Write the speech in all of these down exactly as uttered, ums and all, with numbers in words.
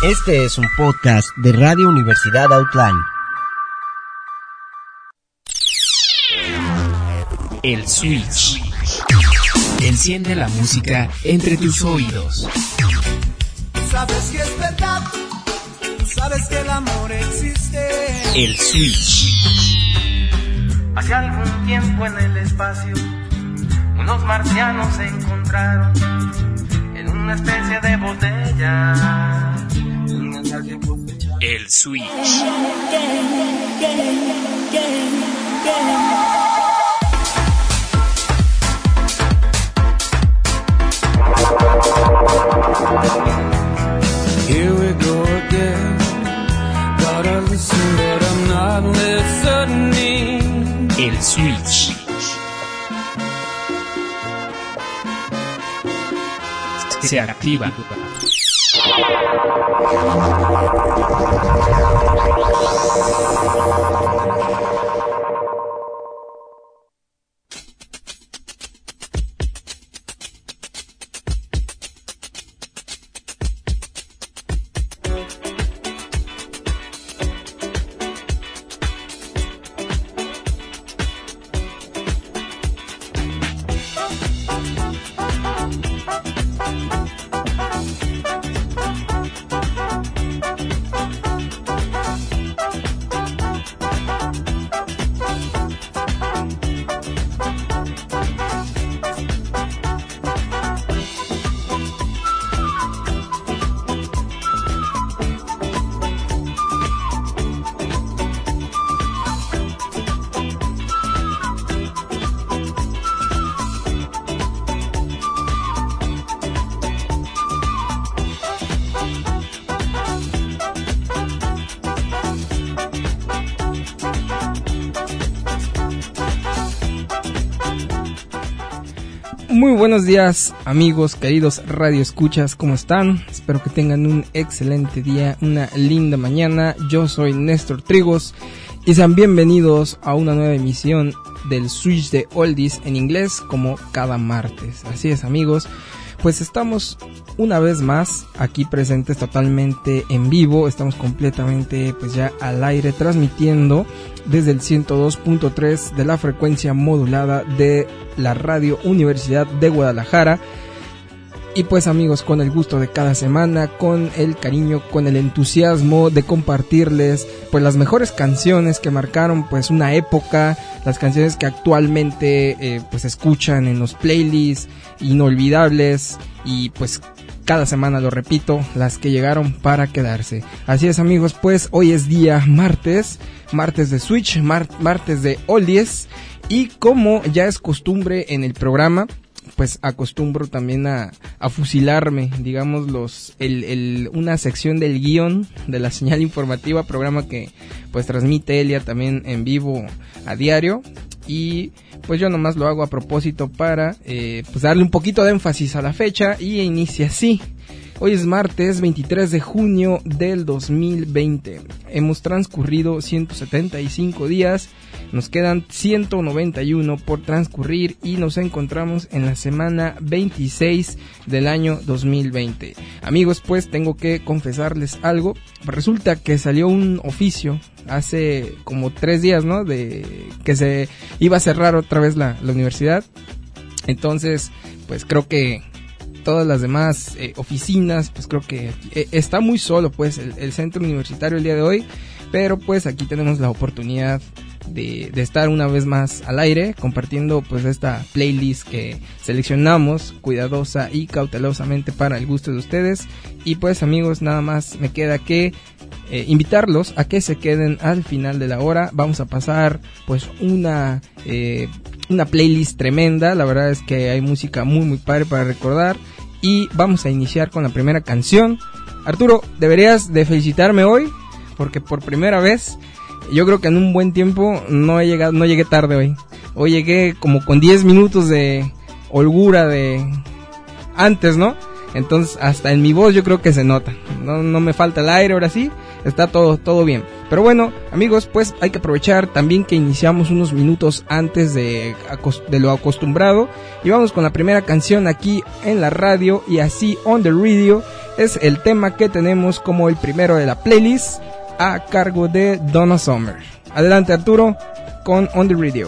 Este es un podcast de Radio Universidad Outline. El Switch. Enciende la música entre tus oídos. Sabes que es verdad, sabes que el amor existe. El Switch. Hace algún tiempo en el espacio, unos marcianos se encontraron en una especie de botella. El Switch. Here we go again. Gotta listen, but I'm not listening. El Switch. Se activa. Muy buenos días, amigos, queridos radioescuchas, ¿cómo están? Espero que tengan un excelente día, una linda mañana. Yo soy Néstor Trigos y sean bienvenidos a una nueva emisión del Switch de Oldies en inglés, como cada martes. Así es, amigos, pues estamos una vez más aquí presentes totalmente en vivo. Estamos completamente pues ya al aire, transmitiendo desde el ciento dos punto tres de la frecuencia modulada de la Radio Universidad de Guadalajara. Y pues, amigos, con el gusto de cada semana, con el cariño, con el entusiasmo de compartirles pues las mejores canciones que marcaron pues una época, las canciones que actualmente eh, pues escuchan en los playlists inolvidables, y pues cada semana, lo repito, las que llegaron para quedarse. Así es, amigos, pues hoy es día martes, martes de Switch, mar- martes de Oldies, y como ya es costumbre en el programa, pues acostumbro también a, a fusilarme, digamos, los el, el una sección del guión de la señal informativa, programa que pues transmite Elia también en vivo a diario, y pues yo nomás lo hago a propósito para eh, pues darle un poquito de énfasis a la fecha, y inicia así. Hoy es martes veintitrés de junio del dos mil veinte. Hemos transcurrido ciento setenta y cinco días, nos quedan ciento noventa y uno por transcurrir y nos encontramos en la semana veintiséis del año dos mil veinte. Amigos, pues tengo que confesarles algo. Resulta que salió un oficio hace como tres días, ¿no? De que se iba a cerrar otra vez la, la universidad. Entonces, pues creo que todas las demás eh, oficinas, pues creo que eh, está muy solo pues el, el centro universitario el día de hoy, pero pues aquí tenemos la oportunidad de, de estar una vez más al aire compartiendo pues esta playlist que seleccionamos cuidadosa y cautelosamente para el gusto de ustedes. Y pues, amigos, nada más me queda que eh, invitarlos a que se queden al final de la hora. Vamos a pasar pues una eh, una playlist tremenda, la verdad es que hay música muy muy padre para recordar, y vamos a iniciar con la primera canción. Arturo, deberías de felicitarme hoy, porque por primera vez, yo creo que en un buen tiempo no he llegado, no llegué tarde hoy. Hoy llegué como con diez minutos de holgura de antes, ¿no? Entonces hasta en mi voz yo creo que se nota. No, no me falta el aire, ahora sí, está todo, todo bien. Pero bueno, amigos, pues hay que aprovechar también que iniciamos unos minutos antes de, de lo acostumbrado. Y vamos con la primera canción aquí en la radio y así on the radio. es el tema que tenemos como el primero de la playlist a cargo de Donna Summer. Adelante Arturo con On The Radio.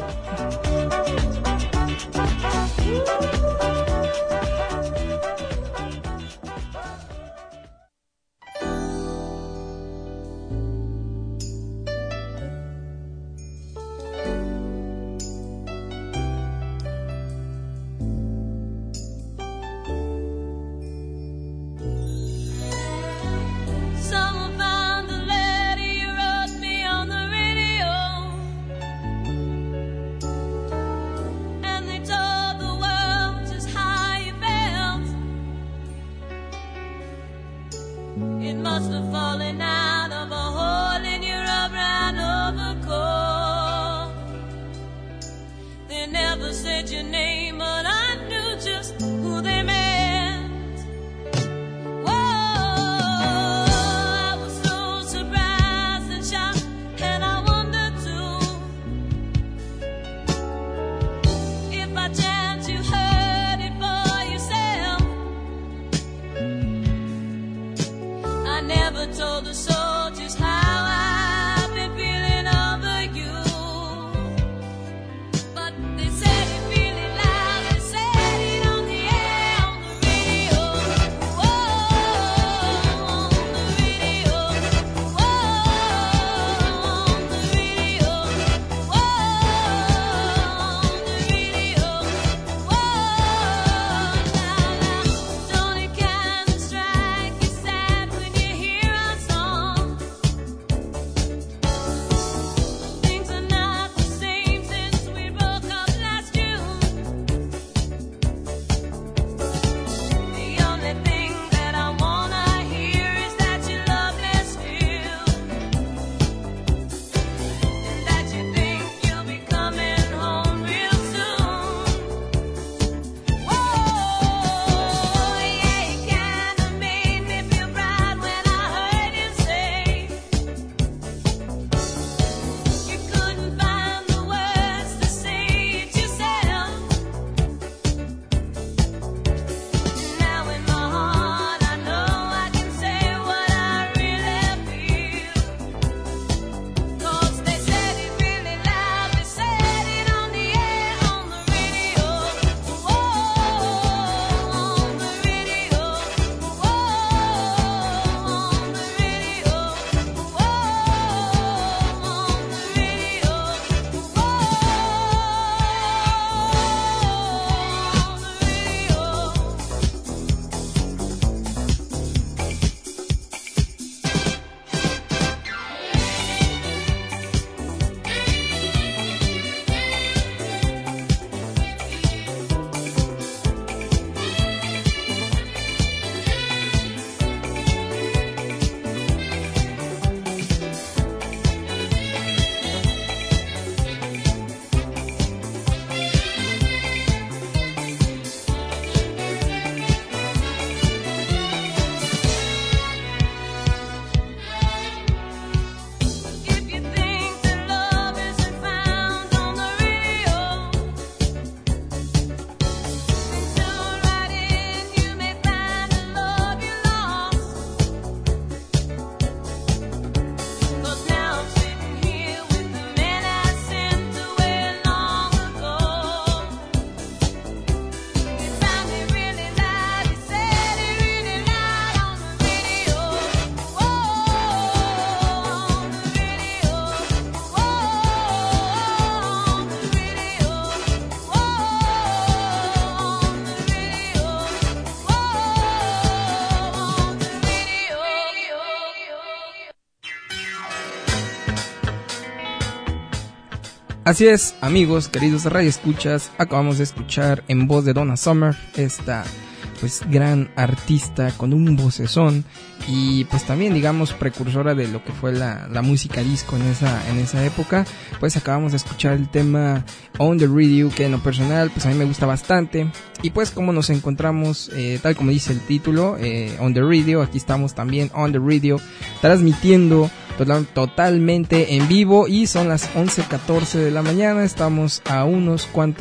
Así es, amigos, queridos radioescuchas, acabamos de escuchar en voz de Donna Summer, esta pues gran artista con un vocesón y pues también digamos precursora de lo que fue la, la música disco en esa, en esa época. Pues acabamos de escuchar el tema On The Radio, que en lo personal pues a mí me gusta bastante. Y pues como nos encontramos, eh, tal como dice el título, eh, On The Radio, aquí estamos también On The Radio, transmitiendo total, totalmente en vivo, y son las once catorce de la mañana. Estamos a unos cuantos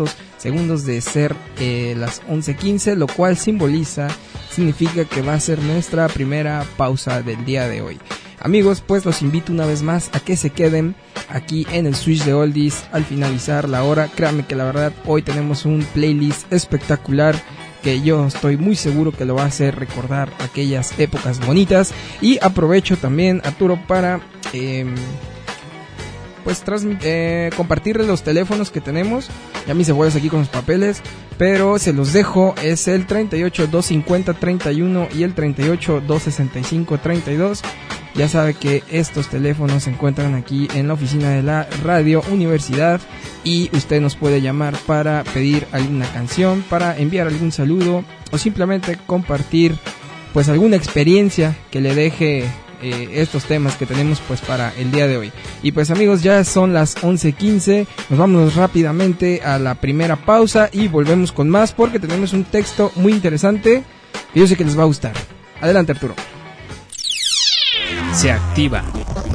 segundos de ser eh, las once quince, lo cual simboliza, significa que va a ser nuestra primera pausa del día de hoy. Amigos, pues los invito una vez más a que se queden aquí en el Switch de Oldies al finalizar la hora. Créanme que la verdad hoy tenemos un playlist espectacular que yo estoy muy seguro que lo va a hacer recordar aquellas épocas bonitas. Y aprovecho también, Arturo, para eh, pues transmit- eh, compartirles los teléfonos que tenemos. Ya mis cebollas aquí con los papeles, pero se los dejo. Es el treinta y ocho, doscientos cincuenta, treinta y uno y el treinta y ocho, doscientos sesenta y cinco, treinta y dos. Ya sabe que estos teléfonos se encuentran aquí en la oficina de la Radio Universidad y usted nos puede llamar para pedir alguna canción, para enviar algún saludo o simplemente compartir pues alguna experiencia que le deje eh, estos temas que tenemos pues para el día de hoy. Y pues amigos, ya son las once quince, nos vamos rápidamente a la primera pausa y volvemos con más porque tenemos un texto muy interesante que yo sé que les va a gustar. Adelante, Arturo. Se activa.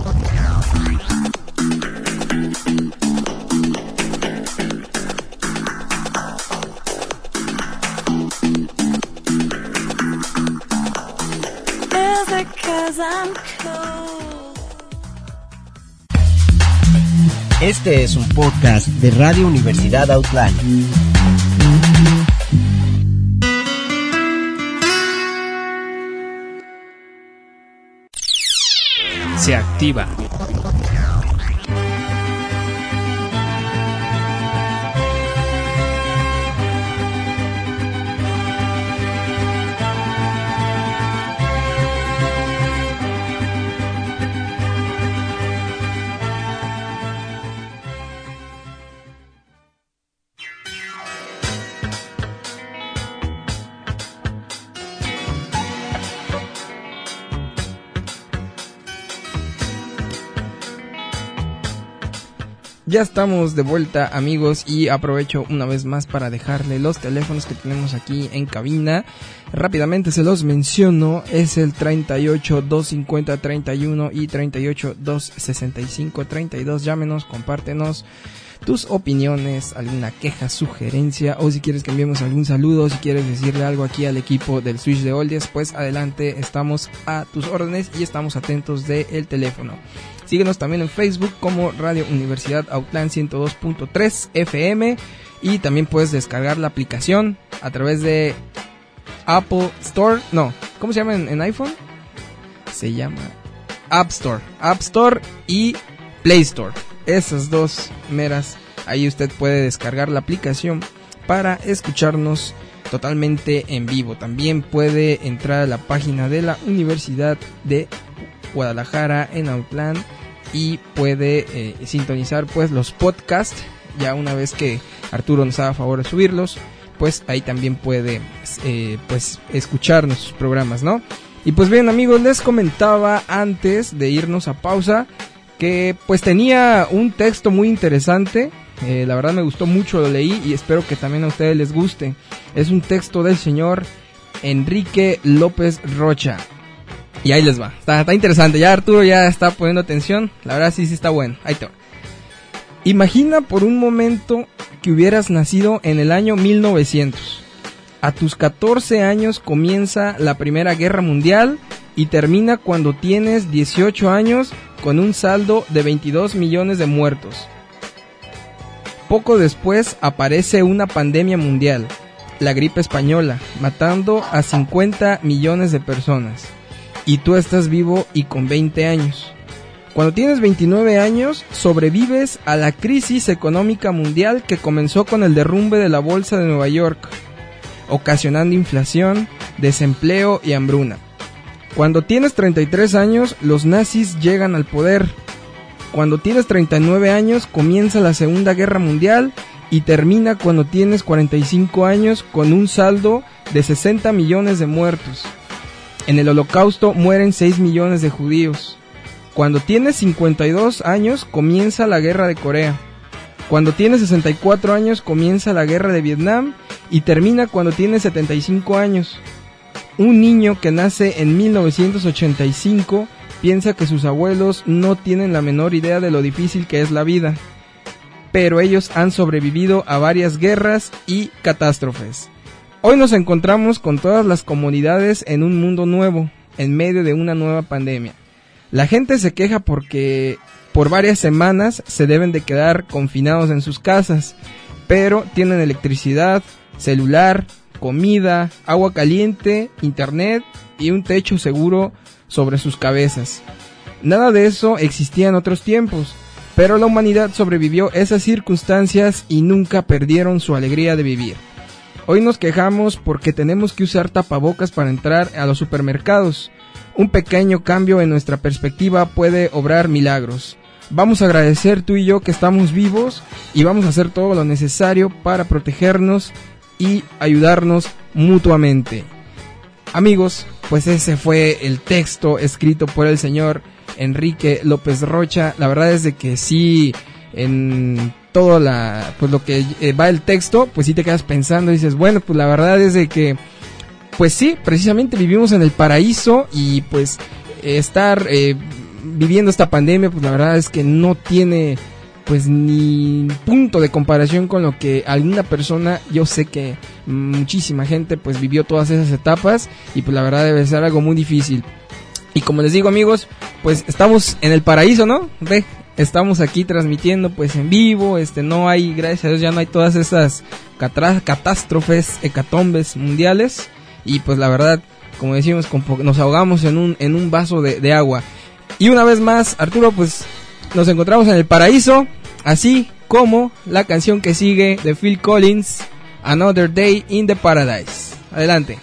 Este es un podcast de Radio Universidad Outline. Se activa. Ya estamos de vuelta, amigos, y aprovecho una vez más para dejarle los teléfonos que tenemos aquí en cabina. Rápidamente se los menciono, es el treinta y ocho, doscientos cincuenta, treinta y uno y treinta y ocho, doscientos sesenta y cinco, treinta y dos. Llámenos, compártenos tus opiniones, alguna queja, sugerencia, o si quieres que enviemos algún saludo, si quieres decirle algo aquí al equipo del Switch de Oldies, pues adelante, estamos a tus órdenes y estamos atentos del teléfono. Síguenos también en Facebook como Radio Universidad Outland ciento dos punto tres F M y también puedes descargar la aplicación a través de Apple Store, no, ¿cómo se llama en, en iPhone? Se llama App Store, App Store y Play Store. Esas dos meras, ahí usted puede descargar la aplicación para escucharnos totalmente en vivo. También puede entrar a la página de la Universidad de Guadalajara en Outland y puede eh, sintonizar pues los podcasts. Ya una vez que Arturo nos haga favor de subirlos, pues ahí también puede eh, pues escuchar nuestros programas, ¿no? Y pues bien, amigos, les comentaba antes de irnos a pausa que pues tenía un texto muy interesante. Eh, la verdad me gustó mucho, lo leí y espero que también a ustedes les guste. Es un texto del señor Enrique López Rocha. Y ahí les va, está, está interesante, ya Arturo ya está poniendo atención, la verdad sí, sí está bueno, ahí te va. Imagina por un momento que hubieras nacido en el año mil novecientos. A tus catorce años comienza la Primera Guerra Mundial y termina cuando tienes dieciocho años con un saldo de veintidós millones de muertos. Poco después aparece una pandemia mundial, la gripe española, matando a cincuenta millones de personas. Y tú estás vivo y con veinte años. Cuando tienes veintinueve años, sobrevives a la crisis económica mundial que comenzó con el derrumbe de la bolsa de Nueva York, ocasionando inflación, desempleo y hambruna. Cuando tienes treinta y tres años, los nazis llegan al poder. Cuando tienes treinta y nueve años, comienza la Segunda Guerra Mundial y termina cuando tienes cuarenta y cinco años con un saldo de sesenta millones de muertos. En el Holocausto mueren seis millones de judíos. Cuando tienes cincuenta y dos años, comienza la Guerra de Corea. Cuando tienes sesenta y cuatro años, comienza la Guerra de Vietnam y termina cuando tienes setenta y cinco años. Un niño que nace en mil novecientos ochenta y cinco piensa que sus abuelos no tienen la menor idea de lo difícil que es la vida. pero ellos han sobrevivido a varias guerras y catástrofes. Hoy nos encontramos con todas las comodidades en un mundo nuevo, en medio de una nueva pandemia. La gente se queja porque por varias semanas se deben de quedar confinados en sus casas, pero tienen electricidad, celular, comida, agua caliente, internet y un techo seguro sobre sus cabezas. Nada de eso existía en otros tiempos, pero la humanidad sobrevivió esas circunstancias y nunca perdieron su alegría de vivir. Hoy nos quejamos porque tenemos que usar tapabocas para entrar a los supermercados. Un pequeño cambio en nuestra perspectiva puede obrar milagros. Vamos a agradecer tú y yo que estamos vivos y vamos a hacer todo lo necesario para protegernos y ayudarnos mutuamente. Amigos, pues ese fue el texto escrito por el señor Enrique López Rocha. La verdad es de que sí, en todo la, pues lo que eh, va el texto, pues sí te quedas pensando y dices, bueno, pues la verdad es de que, pues sí, precisamente vivimos en el paraíso y pues eh, estar eh, viviendo esta pandemia, pues la verdad es que no tiene pues ni punto de comparación con lo que alguna persona, yo sé que muchísima gente pues vivió todas esas etapas y pues la verdad debe ser algo muy difícil. Y como les digo, amigos, pues estamos en el paraíso, ¿no? Ve, estamos aquí transmitiendo pues en vivo, este no hay, gracias a Dios ya no hay todas esas catra- catástrofes, hecatombes mundiales y pues la verdad, como decimos, nos ahogamos en un en un vaso de, de agua. Y una vez más, Arturo, pues nos encontramos en el paraíso, así como la canción que sigue de Phil Collins, Another Day in the Paradise. Adelante.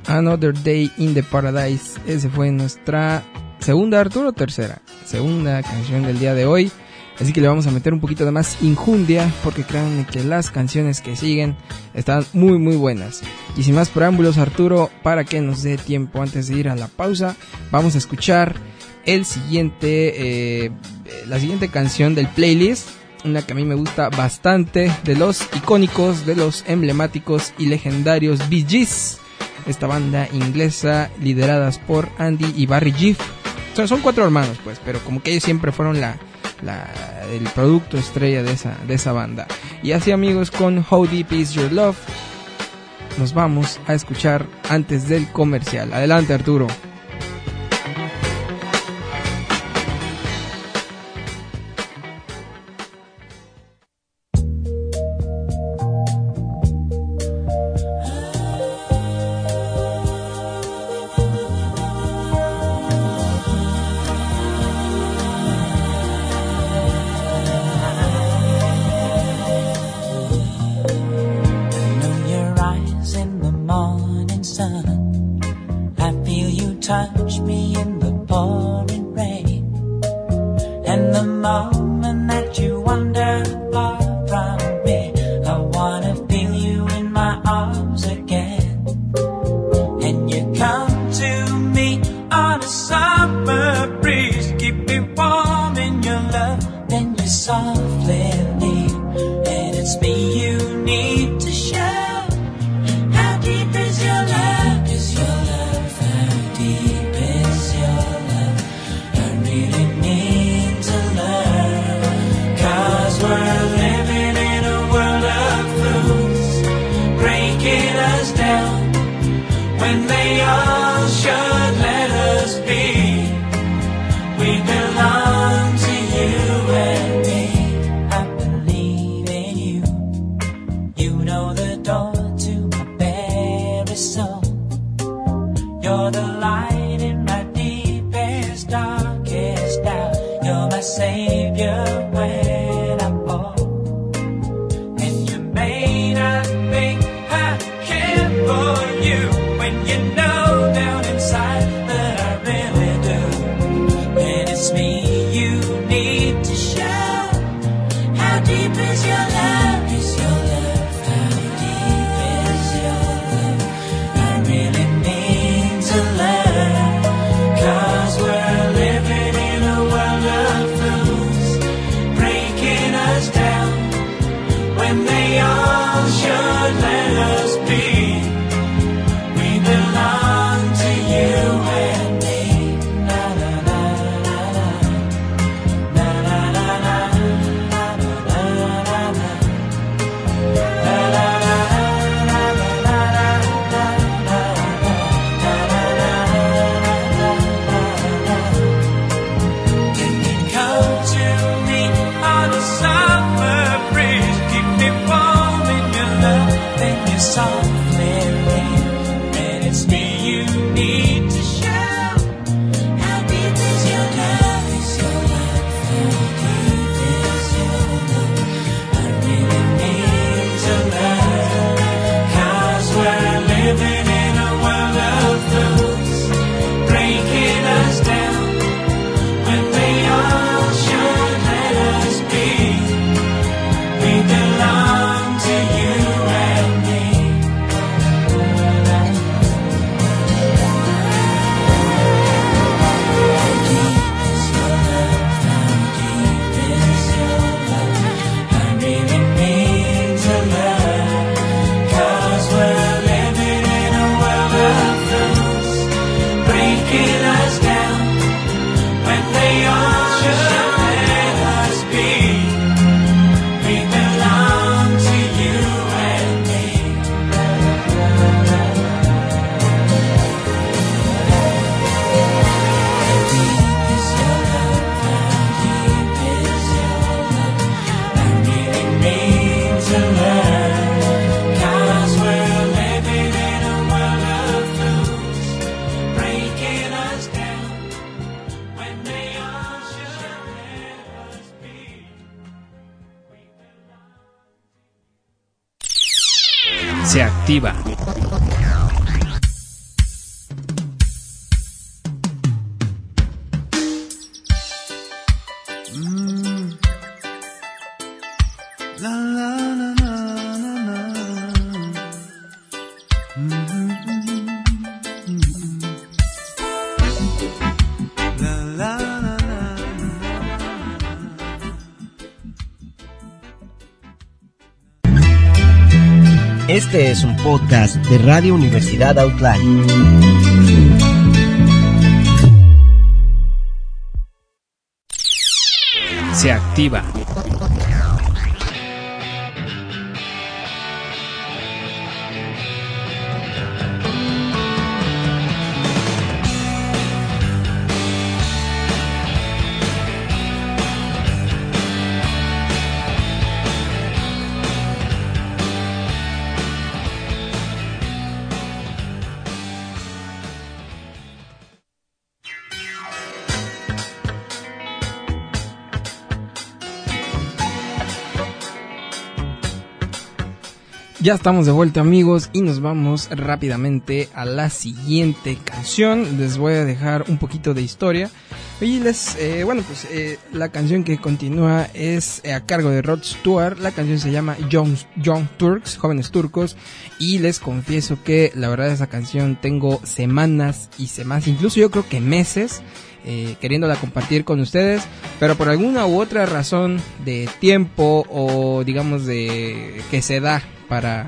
Another Day in the Paradise. Ese fue nuestra segunda, Arturo, o tercera. Segunda canción del día de hoy. Así que le vamos a meter un poquito de más injundia, porque créanme que las canciones que siguen están muy muy buenas. Y sin más preámbulos, Arturo, para que nos dé tiempo antes de ir a la pausa, vamos a escuchar el siguiente, eh, la siguiente canción del playlist. Una que a mí me gusta bastante, de los icónicos, de los emblemáticos y legendarios Bee Gees. Esta banda inglesa lideradas por Andy y Barry Gibb. O sea, son cuatro hermanos, pues, pero como que ellos siempre fueron la, la, el producto estrella de esa, de esa banda. Y así, amigos, con How Deep Is Your Love, nos vamos a escuchar antes del comercial. Adelante, Arturo. Se activa. Este es un podcast de Radio Universidad Outline. Se activa. Ya estamos de vuelta, amigos, y nos vamos rápidamente a la siguiente canción. Les voy a dejar un poquito de historia y les, eh, bueno, pues eh, la canción que continúa es eh, a cargo de Rod Stewart. La canción se llama Young, Young Turks, Jóvenes Turcos, y les confieso que la verdad esa canción tengo semanas y semanas, incluso yo creo que meses, Eh, queriéndola compartir con ustedes, pero por alguna u otra razón de tiempo o digamos de que se da para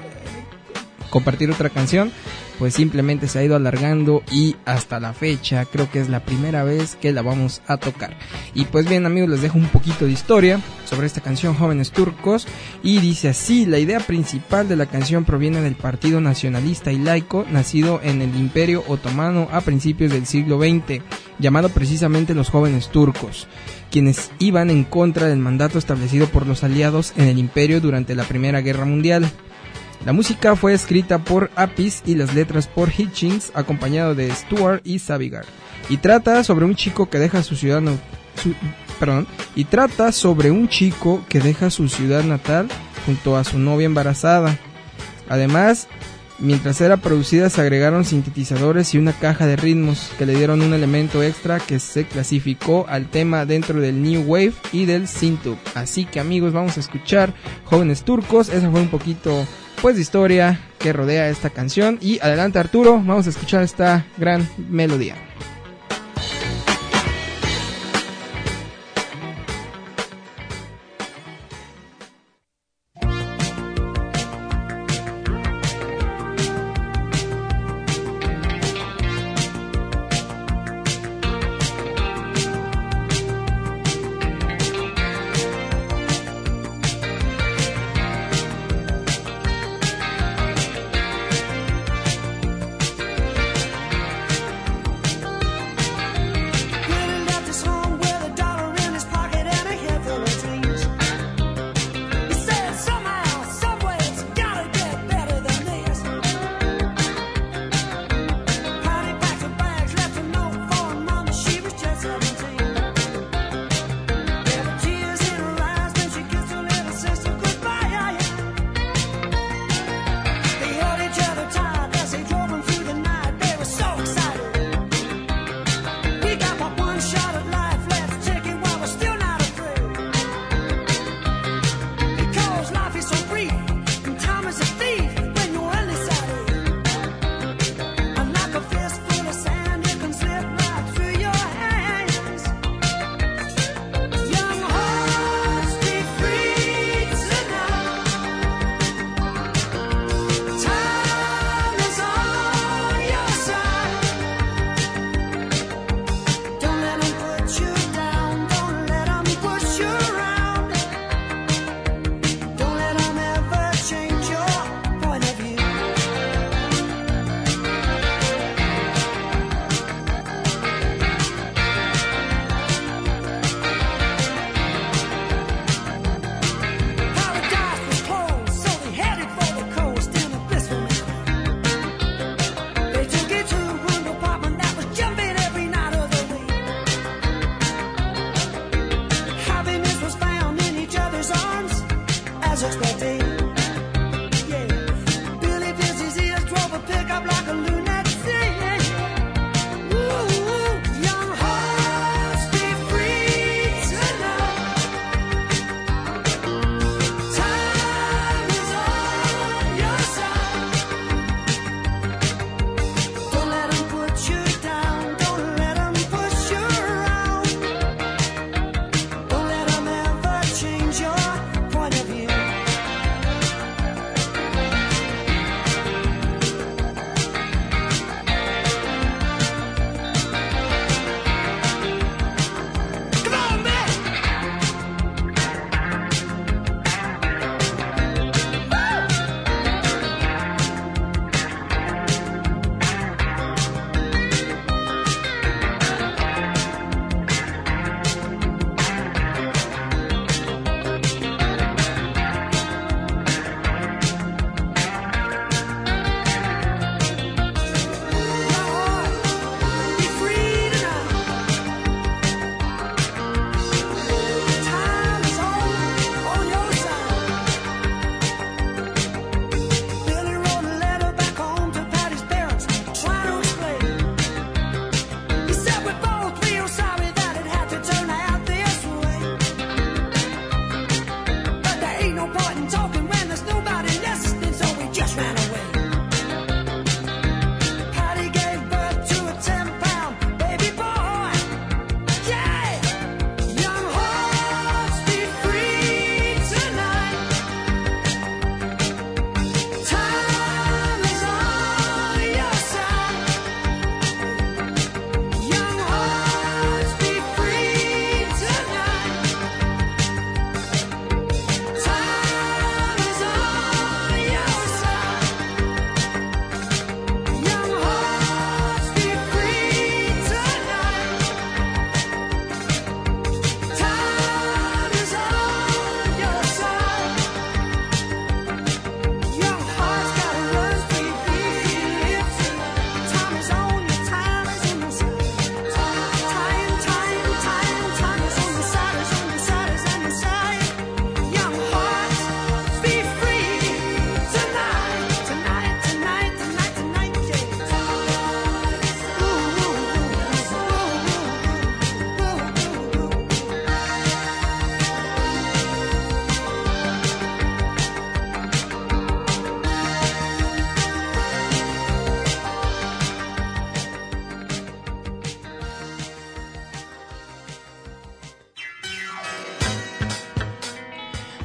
compartir otra canción, pues simplemente se ha ido alargando y hasta la fecha creo que es la primera vez que la vamos a tocar. Y pues bien, amigos, les dejo un poquito de historia sobre esta canción, Jóvenes Turcos, y dice así: la idea principal de la canción proviene del partido nacionalista y laico nacido en el Imperio Otomano a principios del siglo veinte, llamado precisamente los Jóvenes Turcos, quienes iban en contra del mandato establecido por los aliados en el imperio durante la Primera Guerra Mundial. La música fue escrita por Appice y las letras por Hitchens, acompañado de Stewart y Savigar, y trata sobre un chico que deja su ciudad no, su, perdón, y trata sobre un chico que deja su ciudad natal junto a su novia embarazada. Además, mientras era producida se agregaron sintetizadores y una caja de ritmos que le dieron un elemento extra que se clasificó al tema dentro del New Wave y del Synth-pop. Así que, amigos, vamos a escuchar Jóvenes Turcos. Esa fue un poquito pues de historia que rodea esta canción, y adelante, Arturo, vamos a escuchar esta gran melodía.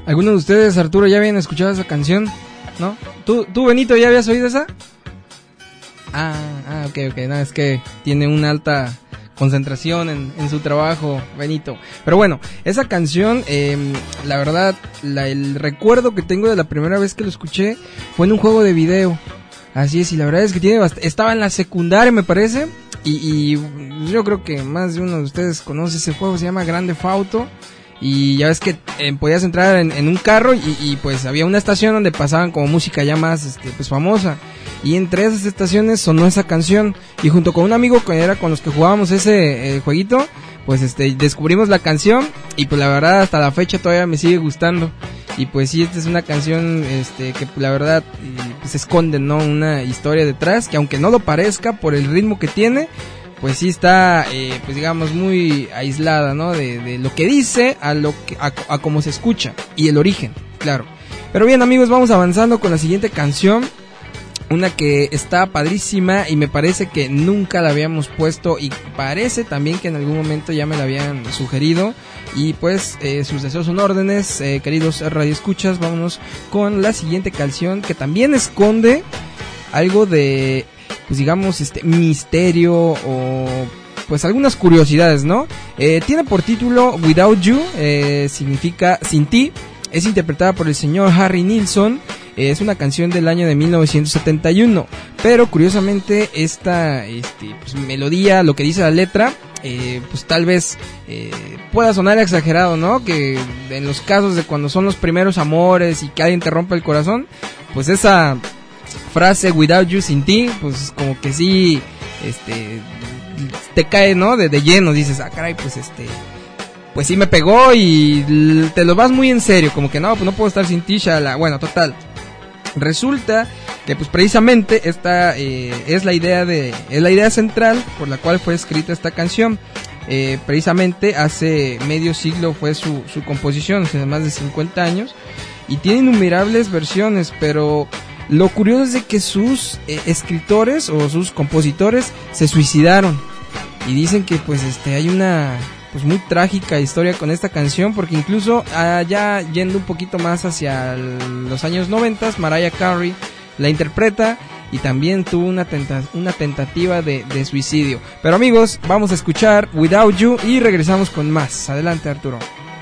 ¿Algunos de ustedes, Arturo, ya habían escuchado esa canción? ¿No? ¿Tú, tú Benito, ya habías oído esa? Ah, ah, ok, ok, no, es que tiene una alta concentración en, en su trabajo, Benito. Pero bueno, esa canción, eh, la verdad, la, el recuerdo que tengo de la primera vez que lo escuché fue en un juego de video. Así es, y la verdad es que tiene bast- estaba en la secundaria, me parece, y, y yo creo que más de uno de ustedes conoce ese juego, se llama Grand Theft Auto. Y ya ves que eh, podías entrar en, en un carro y, y pues había una estación donde pasaban como música ya más este, pues famosa. Y entre esas estaciones sonó esa canción. Y junto con un amigo que era con los que jugábamos ese eh, jueguito, pues este descubrimos la canción. Y pues la verdad hasta la fecha todavía me sigue gustando. Y pues sí, esta es una canción este que la verdad pues esconde, ¿no? Una historia detrás que aunque no lo parezca por el ritmo que tiene, pues sí está, eh, pues digamos, muy aislada, ¿no? De, de lo que dice a lo que, a, a cómo se escucha y el origen, claro. Pero bien, amigos, vamos avanzando con la siguiente canción, una que está padrísima y me parece que nunca la habíamos puesto y parece también que en algún momento ya me la habían sugerido. Y pues eh, sus deseos son órdenes, eh, queridos radioescuchas. Vámonos con la siguiente canción que también esconde algo de, pues digamos, este misterio o pues algunas curiosidades, ¿no? Eh, tiene por título Without You, eh, significa Sin Ti. Es interpretada por el señor Harry Nilsson. Eh, es una canción del año de mil novecientos setenta y uno. Pero curiosamente esta este, pues, melodía, lo que dice la letra, eh, pues tal vez eh, pueda sonar exagerado, ¿no? Que en los casos de cuando son los primeros amores y que alguien te rompe el corazón, pues esa frase Without You, Sin Ti, pues como que sí, este, te cae, ¿no? De, de lleno, dices, ah, caray, pues este, pues sí me pegó y te lo vas muy en serio, como que no, pues no puedo estar sin ti, shala. Bueno, total, resulta que pues precisamente esta eh, es la idea de, es la idea central por la cual fue escrita esta canción. Eh, precisamente hace medio siglo fue su, su composición, hace más de cincuenta años, y tiene innumerables versiones, pero lo curioso es de que sus eh, escritores o sus compositores se suicidaron y dicen que pues este hay una pues muy trágica historia con esta canción, porque incluso allá yendo un poquito más hacia el, los años noventas, Mariah Carey la interpreta y también tuvo una, tenta, una tentativa de, de suicidio. Pero amigos, vamos a escuchar Without You y regresamos con más. Adelante, Arturo.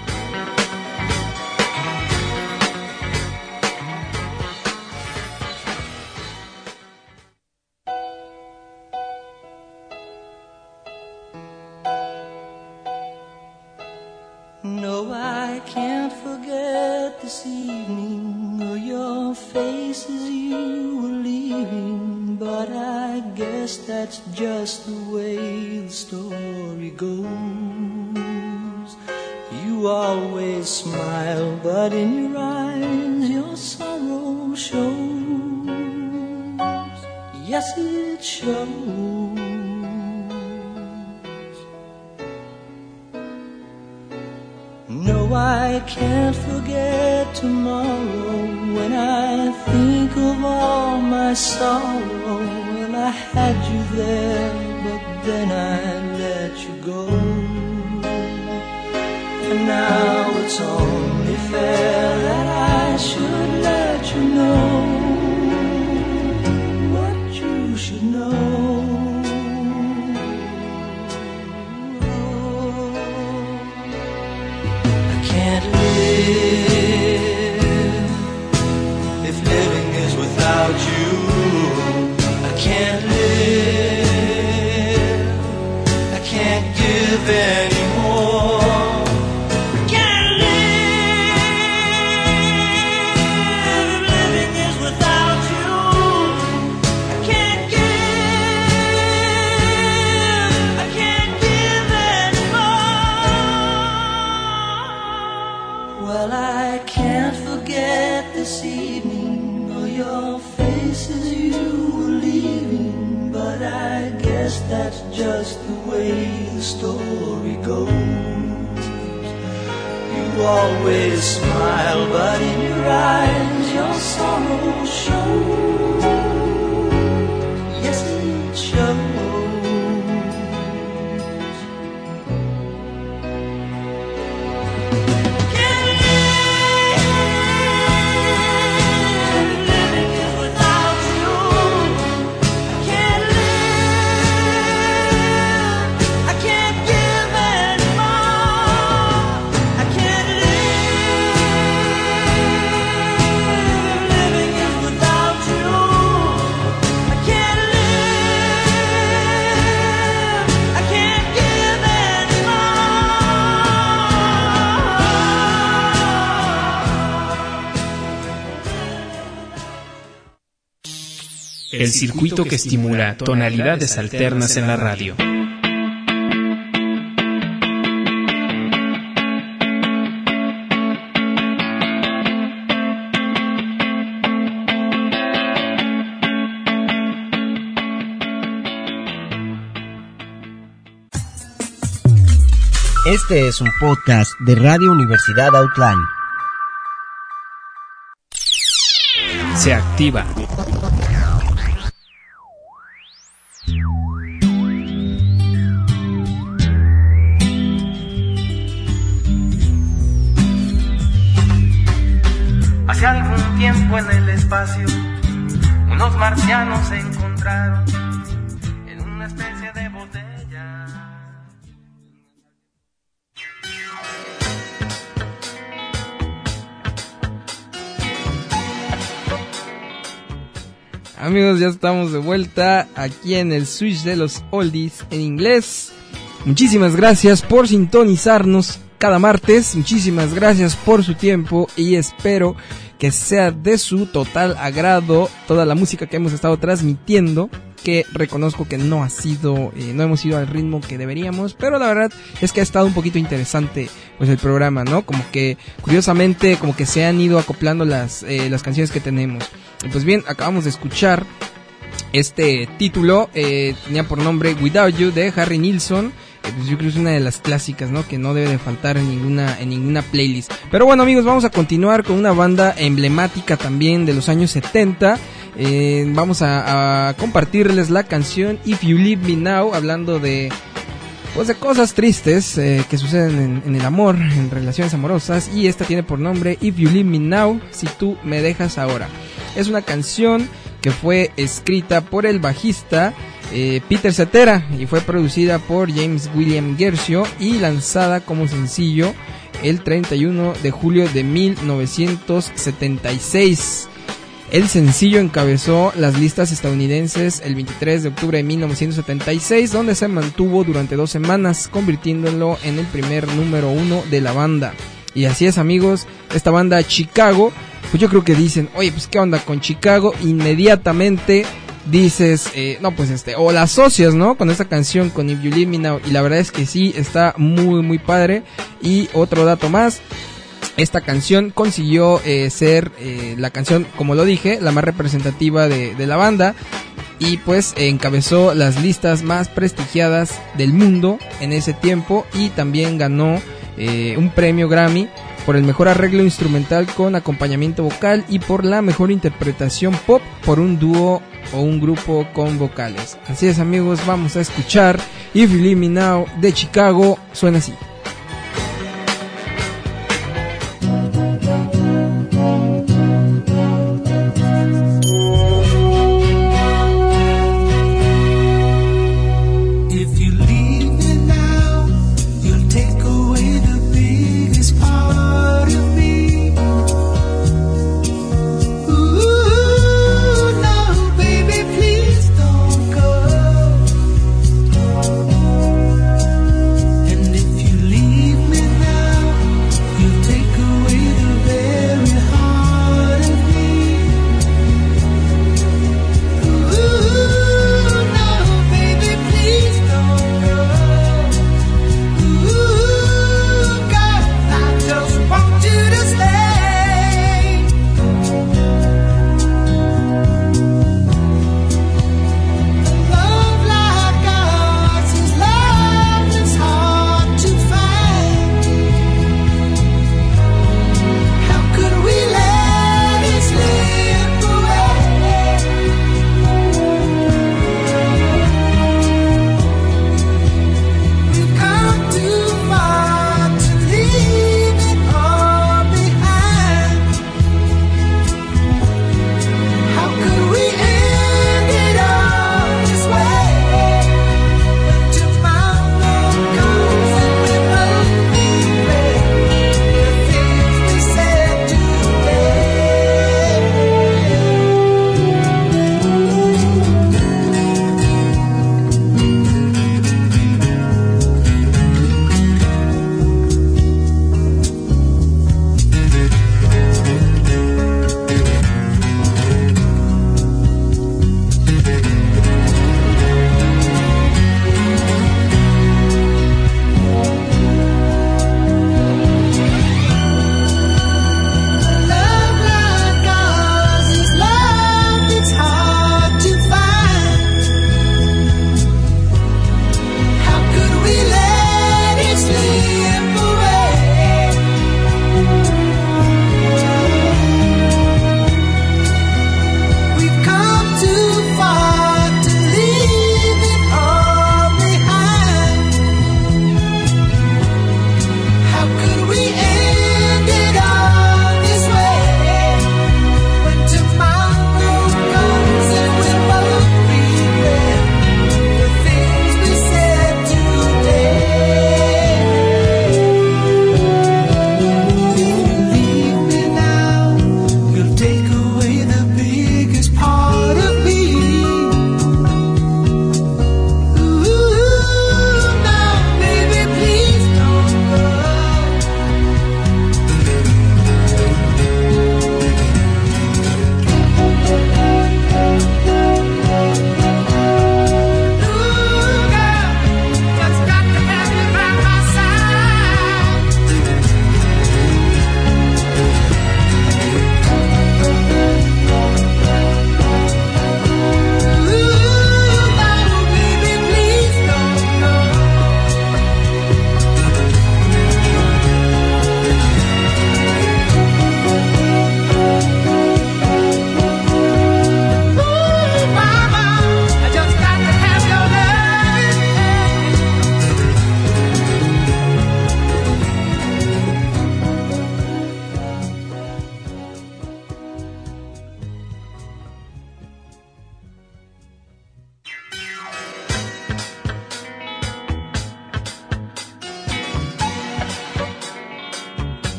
No, I can't forget this evening or your face as you were leaving, but I guess that's just the way the story goes. You always smile, but in your eyes your sorrow shows. Yes, it shows. No, I can't forget tomorrow when I think of all my sorrow. Well, I had you there, but then I let you go. And now it's only fair that I should let you know what you should know. Can't live if living is without you. I can't live, I can't give anymore. I can't live if living is without you. I can't give, I can't give anymore. Well, I can't forget this evening or your face as you were leaving, but I guess that's just the way the story goes. You always smile, but in your eyes your sorrow shows. Yes, it shows. Can't live el circuito que estimula tonalidades alternas en la radio. Este es un podcast de Radio Universidad Outline. Se activa. Hace algún tiempo en el espacio, unos marcianos se encontraron en una especie de botella. Amigos, ya estamos de vuelta aquí en el Switch de los Oldies en inglés. Muchísimas gracias por sintonizarnos cada martes. Muchísimas gracias por su tiempo y espero que sea de su total agrado toda la música que hemos estado transmitiendo, que reconozco que no ha sido, eh, no hemos ido al ritmo que deberíamos, pero la verdad es que ha estado un poquito interesante pues el programa, ¿no? Como que curiosamente como que se han ido acoplando las, eh, las canciones que tenemos. Y pues bien, acabamos de escuchar este título, eh, tenía por nombre Without You de Harry Nilsson. Pues yo creo que es una de las clásicas, ¿no? Que no debe de faltar en ninguna en ninguna playlist. Pero bueno, amigos, vamos a continuar con una banda emblemática también de los años setenta. Eh, vamos a, a compartirles la canción If You Leave Me Now, hablando de pues de cosas tristes eh, que suceden en, en el amor, en relaciones amorosas. Y esta tiene por nombre If You Leave Me Now, si tú me dejas ahora. Es una canción que fue escrita por el bajista Eh, Peter Cetera y fue producida por James William Guercio y lanzada como sencillo el treinta y uno de julio de mil novecientos setenta y seis. El sencillo encabezó las listas estadounidenses el veintitrés de octubre de mil novecientos setenta y seis, donde se mantuvo durante dos semanas, convirtiéndolo en el primer número uno de la banda. Y así es, amigos, esta banda Chicago, pues yo creo que dicen, oye, pues qué onda con Chicago, inmediatamente dices, eh, no, pues este, o la asocias, ¿no? Con esta canción, con If You Leave Me Now, y la verdad es que sí, está muy, muy padre. Y otro dato más, esta canción consiguió eh, ser eh, la canción, como lo dije, la más representativa de, de la banda, y pues eh, encabezó las listas más prestigiadas del mundo en ese tiempo, y también ganó eh, un premio Grammy por el mejor arreglo instrumental con acompañamiento vocal y por la mejor interpretación pop por un dúo o un grupo con vocales. Así es, amigos, vamos a escuchar If You Leave Me Now de Chicago. Suena así. If you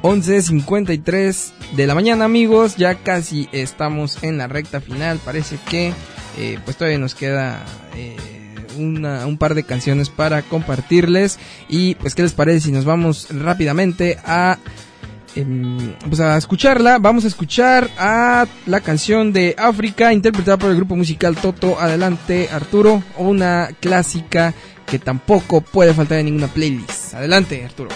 once cincuenta y tres de la mañana, amigos. Ya casi estamos en la recta final. Parece que eh, pues todavía nos queda eh, una, un par de canciones para compartirles. Y pues, ¿qué les parece si nos vamos rápidamente a... pues a escucharla? Vamos a escuchar a la canción de África, interpretada por el grupo musical Toto. Adelante, Arturo. Una clásica que tampoco puede faltar en ninguna playlist. Adelante, Arturo.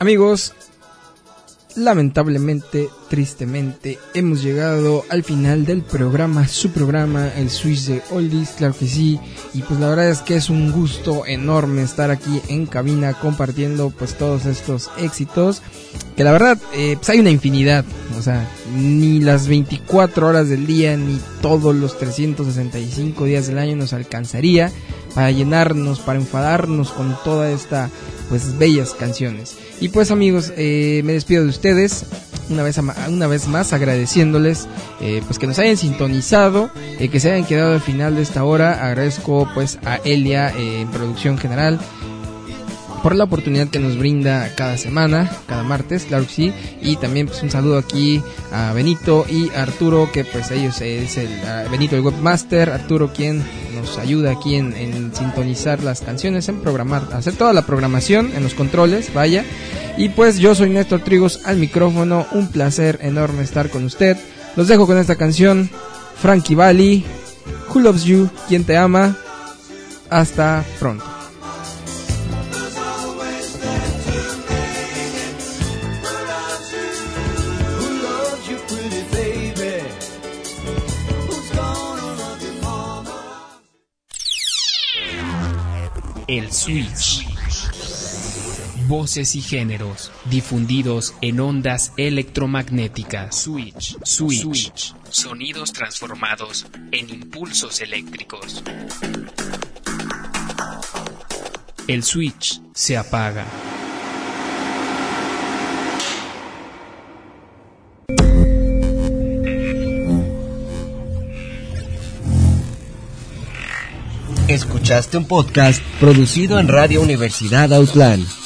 Amigos, lamentablemente, tristemente, hemos llegado al final del programa, su programa, el Switch de Oldies, claro que sí, y pues la verdad es que es un gusto enorme estar aquí en cabina compartiendo pues todos estos éxitos, que la verdad, eh, pues hay una infinidad, o sea, ni las veinticuatro horas del día, ni todos los trescientos sesenta y cinco días del año nos alcanzaría para llenarnos, para enfadarnos con toda esta pues bellas canciones. Y pues amigos, eh, me despido de ustedes una vez, a, una vez más agradeciéndoles eh, pues que nos hayan sintonizado, eh, que se hayan quedado al final de esta hora. Agradezco pues a Elia eh, en producción general por la oportunidad que nos brinda cada semana, cada martes, claro que sí, y también pues un saludo aquí a Benito y a Arturo, que pues ellos es el uh, Benito el webmaster, Arturo quien nos ayuda aquí en, en sintonizar las canciones, en programar, hacer toda la programación en los controles, vaya, y pues yo soy Néstor Trigos al micrófono, un placer enorme estar con usted. Los dejo con esta canción, Frankie Valli, Who Loves You, quien te ama. Hasta pronto. El Switch. Voces y géneros difundidos en ondas electromagnéticas. Switch. Switch. Switch. Sonidos transformados en impulsos eléctricos. El switch se apaga. Escuchaste un podcast producido en Radio Universidad Outland.